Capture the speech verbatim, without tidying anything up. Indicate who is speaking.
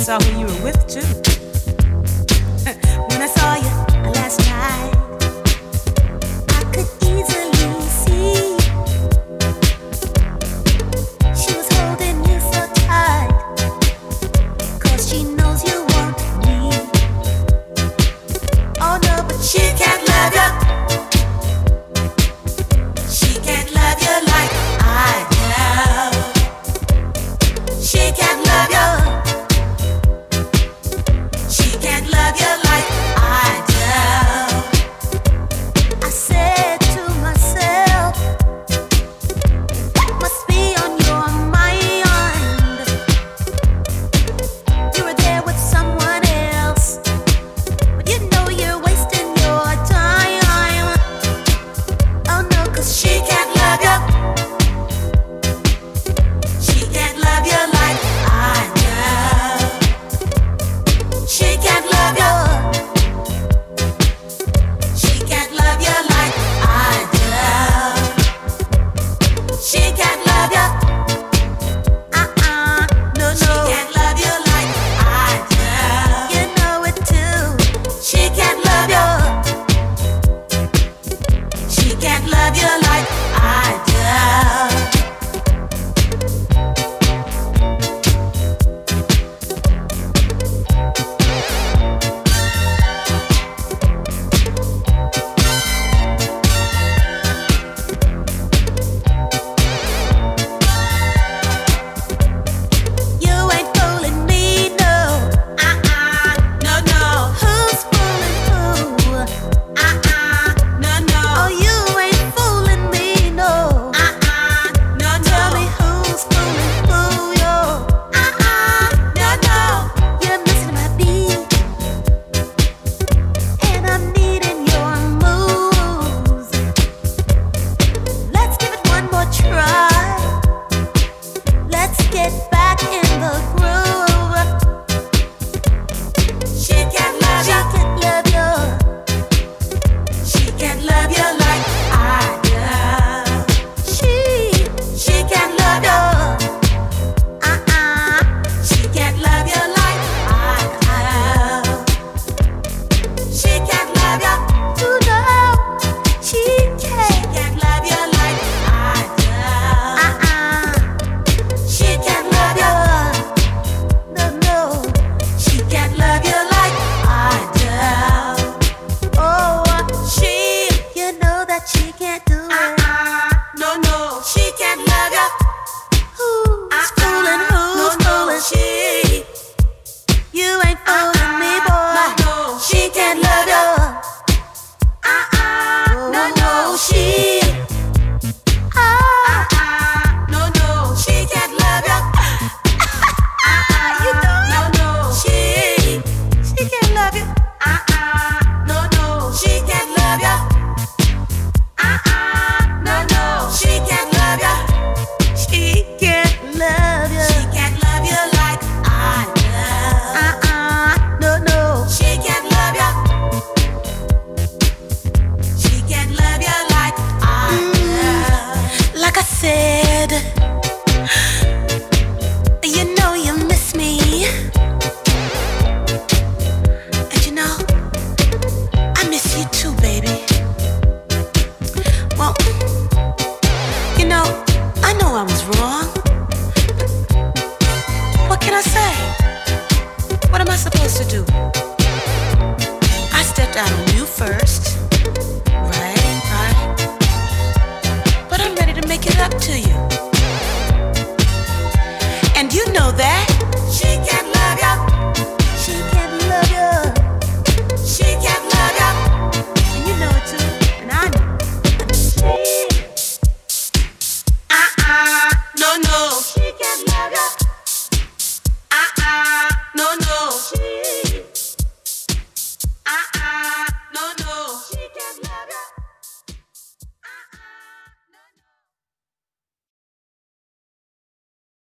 Speaker 1: saw who you were with, too. When I saw you last night, I could easily see she was holding you so tight, 'cause she knows you want me. Oh no, but she can't love you. She can't love you like I do. She can't love you. She can't love you like I do. I said to myself, must be on your mind. You were there with someone else, but you know you're wasting your time. Oh no, 'cause she can't love you. She can't love you like I do. She can't love you. She can't love you like I do. She can't love you. Uh-uh, no, no. She can't love you like I do. You know it too. She can't love you. She can't love you like I do. You ain't fooling me, no. Uh-uh, no, no. Who's fooling who? Uh-uh, no, no. Oh, you ain't fooling me, no. Uh-uh, no, no. Tell me who's fooling who, yo. Uh-uh, no, no. You're missing my beat, and I'm needing your moves. Let's give it one more try. Let's get back in the groove. She can't love you. She can't love you. She can't love you like I do. She, she can't love you. Uh-uh. She can't love you like I do. She can't love you. You know she can't. She can't love you like I do. Uh-uh. She can't love you. No, no. She can't love you like I do. Oh, she, you know that she can't do it. Uh-uh. No, no. She can't love you. Who's fooling? Who's fooling? She, you ain't fooling me, boy. No, she can't love you. Uh-uh. No, no. She. Uh-uh. No, no. She can't love you. Uh-uh. You know it. No, no. She. She can't love you. Uh-uh. No, no. She can't love you. Uh-uh. No, no. She can't love you. She can't love you. She can't love you like I do. Uh-uh. No, no. She can't love you. She can't love you like I do. Like I said, you know you miss me. And you know, I miss you too, baby. Well, you know, I know I was wrong. What can I say? What am I supposed to do? I stepped out on you first. Right, right. But I'm ready to make it up to you. And you know that.